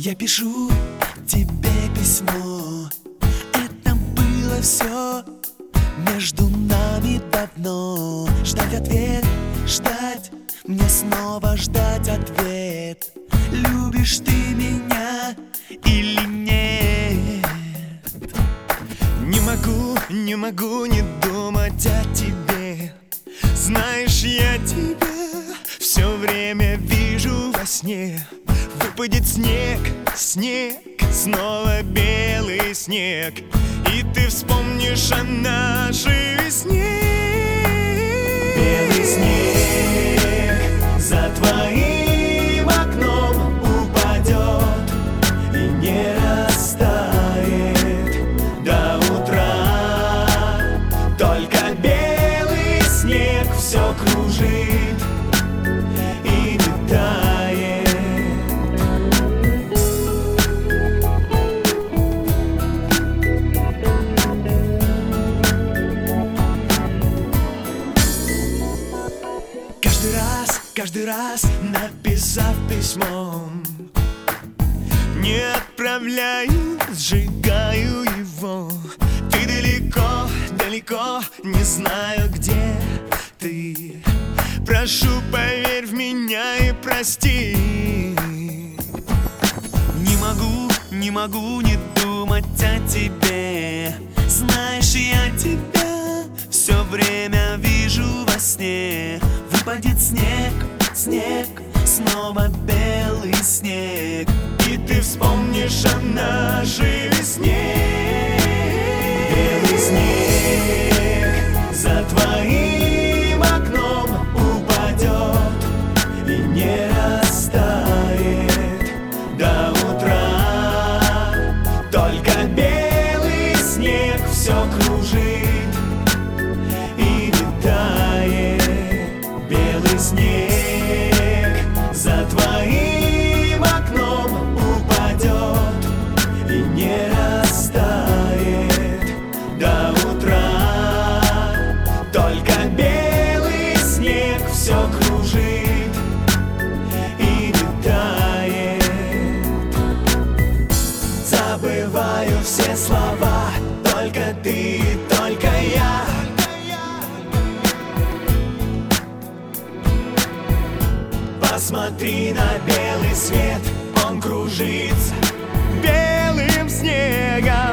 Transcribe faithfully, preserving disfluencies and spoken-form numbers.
Я пишу тебе письмо. Это было все между нами давно. Ждать ответ, ждать, мне снова ждать ответ. Любишь ты меня или нет? Не могу, не могу не думать о тебе. Знаешь, я тебя все время вижу во сне. Выпадет снег, снег, снова белый снег, и ты вспомнишь о нашей весне. Белый снег за твоим окном упадет и не растает до утра. Только белый снег все кружит и не тает. Каждый раз, каждый раз написав письмо, Не отправляю, сжигаю его. Ты далеко, далеко, не знаю, где ты. Прошу, поверь в меня и прости. не могу, не могу не думать о тебе. Знаешь, я тебя все время вижу во сне. Выпадет снег, снег, снова белый снег, И ты вспомнишь о нашей весне. белый снег за твоим окном упадет и не растает до утра. Только белый снег все кружит и не тает. Белый снег за твоим окном упадет и не растает до утра. Только белый снег все кружит и не тает. Забываю все слова, только ты, только я. Посмотри на белый свет, он кружится Белым снегом